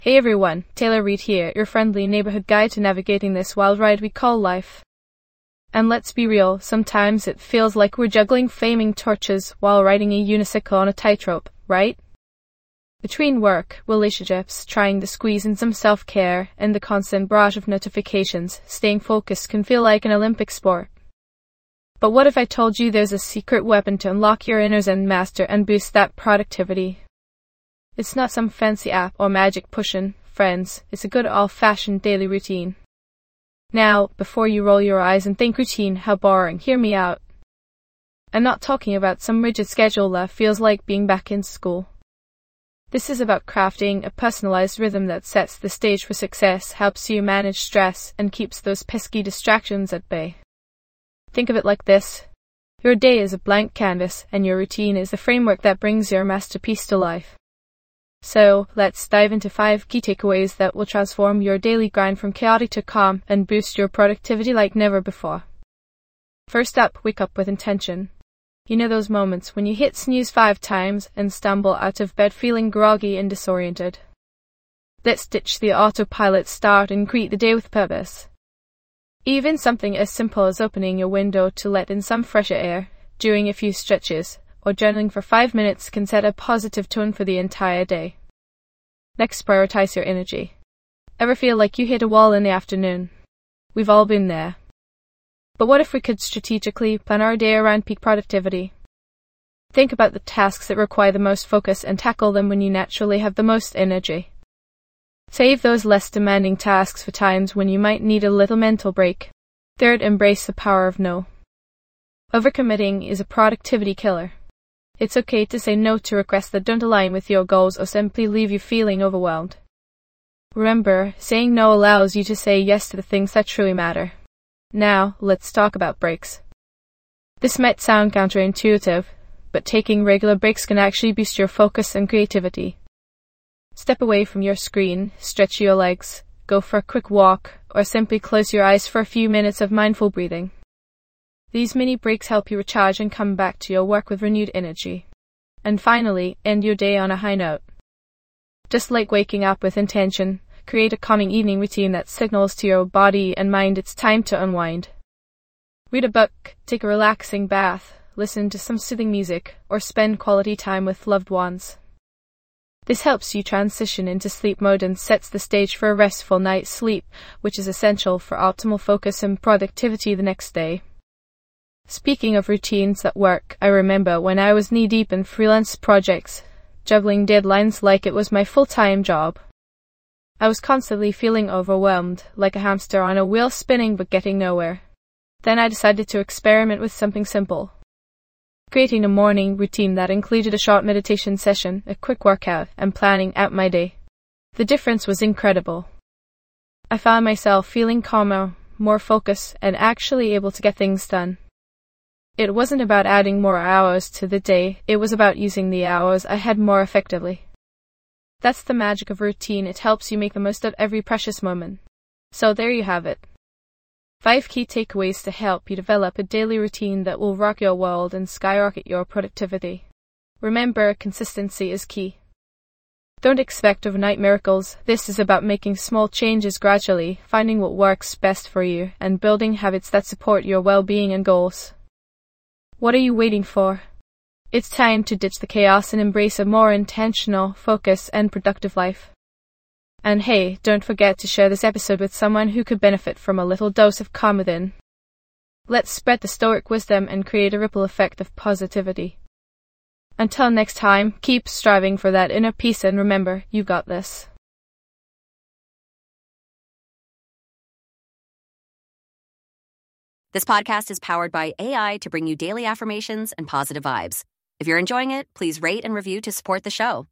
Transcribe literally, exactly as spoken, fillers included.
Hey everyone, Taylor Reid here, your friendly neighborhood guide to navigating this wild ride we call life. And let's be real, sometimes it feels like we're juggling flaming torches while riding a unicycle on a tightrope, right? Between work, relationships, trying to squeeze in some self-care, and the constant barrage of notifications, staying focused can feel like an Olympic sport. But what if I told you there's a secret weapon to unlock your inner Zen master and boost that productivity? It's not some fancy app or magic potion, friends. It's a good old-fashioned daily routine. Now, before you roll your eyes and think routine, how boring, hear me out. I'm not talking about some rigid schedule that feels like being back in school. This is about crafting a personalized rhythm that sets the stage for success, helps you manage stress, and keeps those pesky distractions at bay. Think of it like this. Your day is a blank canvas, and your routine is the framework that brings your masterpiece to life. So, let's dive into five key takeaways that will transform your daily grind from chaotic to calm and boost your productivity like never before. First up, wake up with intention. You know those moments when you hit snooze five times and stumble out of bed feeling groggy and disoriented? Let's ditch the autopilot start and greet the day with purpose. Even something as simple as opening your window to let in some fresh air, doing a few stretches, or journaling for five minutes can set a positive tone for the entire day. Next, prioritize your energy. Ever feel like you hit a wall in the afternoon? We've all been there. But what if we could strategically plan our day around peak productivity? Think about the tasks that require the most focus and tackle them when you naturally have the most energy. Save those less demanding tasks for times when you might need a little mental break. Third, embrace the power of no. Overcommitting is a productivity killer. It's okay to say no to requests that don't align with your goals or simply leave you feeling overwhelmed. Remember, saying no allows you to say yes to the things that truly matter. Now, let's talk about breaks. This might sound counterintuitive, but taking regular breaks can actually boost your focus and creativity. Step away from your screen, stretch your legs, go for a quick walk, or simply close your eyes for a few minutes of mindful breathing. These mini breaks help you recharge and come back to your work with renewed energy. And finally, end your day on a high note. Just like waking up with intention, create a calming evening routine that signals to your body and mind it's time to unwind. Read a book, take a relaxing bath, listen to some soothing music, or spend quality time with loved ones. This helps you transition into sleep mode and sets the stage for a restful night's sleep, which is essential for optimal focus and productivity the next day. Speaking of routines that work, I remember when I was knee-deep in freelance projects, juggling deadlines like it was my full-time job. I was constantly feeling overwhelmed, like a hamster on a wheel spinning but getting nowhere. Then I decided to experiment with something simple. Creating a morning routine that included a short meditation session, a quick workout, and planning out my day. The difference was incredible. I found myself feeling calmer, more focused, and actually able to get things done. It wasn't about adding more hours to the day, it was about using the hours I had more effectively. That's the magic of routine, it helps you make the most of every precious moment. So there you have it. Five key takeaways to help you develop a daily routine that will rock your world and skyrocket your productivity. Remember, consistency is key. Don't expect overnight miracles. This is about making small changes gradually, finding what works best for you, and building habits that support your well-being and goals. What are you waiting for? It's time to ditch the chaos and embrace a more intentional, focused, and productive life. And hey, don't forget to share this episode with someone who could benefit from a little dose of calm within. Let's spread the Stoic wisdom and create a ripple effect of positivity. Until next time, keep striving for that inner peace and remember, you got this. This podcast is powered by A I to bring you daily affirmations and positive vibes. If you're enjoying it, please rate and review to support the show.